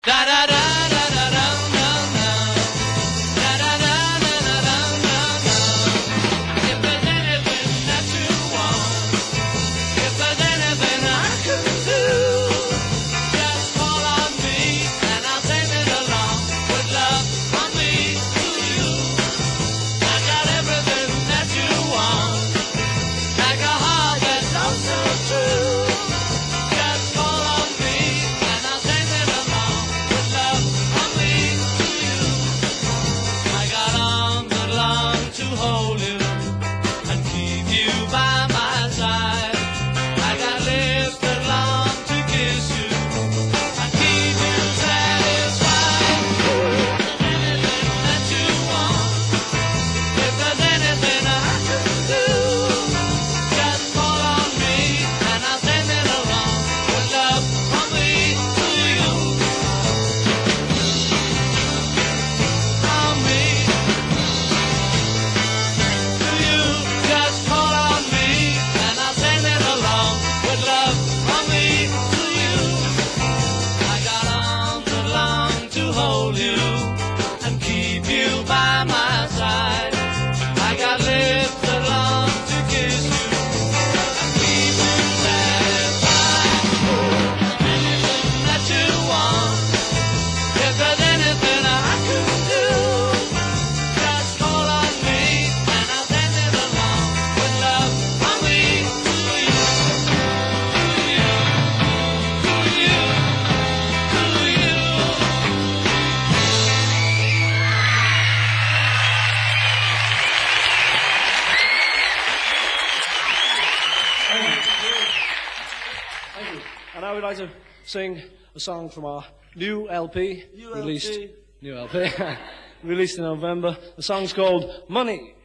Da da da da da da da da. Da da da da da da da da. If there's anything that you want, if there's anything I can do, just call on me and I'll send it along with love from me to you. I got everything that you want, like a heart that's so so true. Just call on me and I'll send it along with love from me to you. I got arms that long to hold you and keep you by my side. I got lips that long to kiss you and keep you satisfied. Anything that you want, if there's anything I can do, just call on me and I'll send it along with love from me to you. From me to you. Just call on me and I'll send it along with love from me to you. I got arms that long to hold you and keep you by my side. I got lips that long to kiss you and keep you satisfied. Anything that you want, if there's anything I can do, just call on me and I'll send it along with love from me to you. To you, to you, to you. Thank you. And I would like to sing a song from our new LP, New released LP. new LP released in November. The song's called Money.